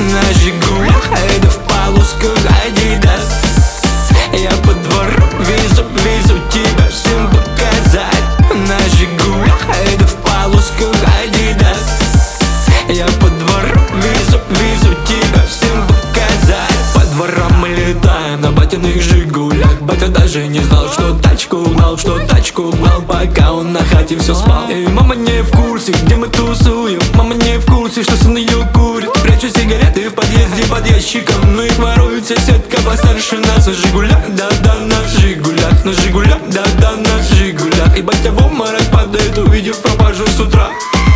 На Жигулях, это в полосках Адидас. Я по двору везу тебя всем показать. На Жигулях, это в полосках Адидас. Я по двору везу тебя всем показать. По дворам мы летаем на батиных Жигулях. Батя даже не знал, что тачку угнал, пока он на хате все спал. И мама не в курсе, где мы тусуем. Мама не в курсе, что сын ее курит. Прячу сигареты в подъезде под ящиком, но их ворует соседка постарше нас. На Жигулях, да-да, на Жигулях. На Жигулях, да-да, на Жигулях. И батя в обморок падает, увидев пропажу с утра.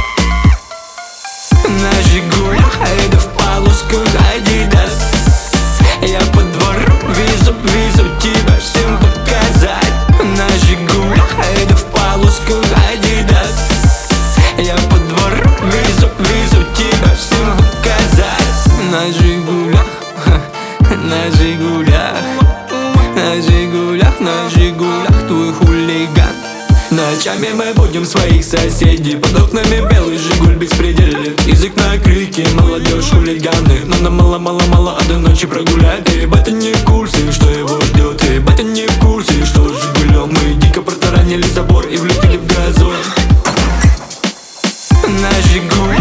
На Жигулях, это в полосках Адидас. Я по двору везу тебя всем показать. На Жигулях, это в полосках Адидас. Я по двору везу тебя всем показать. На Жигулях, на Жигулях, на Жигулях, на Жигулях твой хулиган. Ночами мы будем своих соседей. Под окнами белый Жигуль беспределит. Язык на крики, молодежь хулиганы. Но нам мало-мало-мало, а до ночи прогулять. И батя не в курсе, что его ждет. И батя не в курсе, что с Жигулем мы дико протаранили забор и влетели в газон. На Жигулях.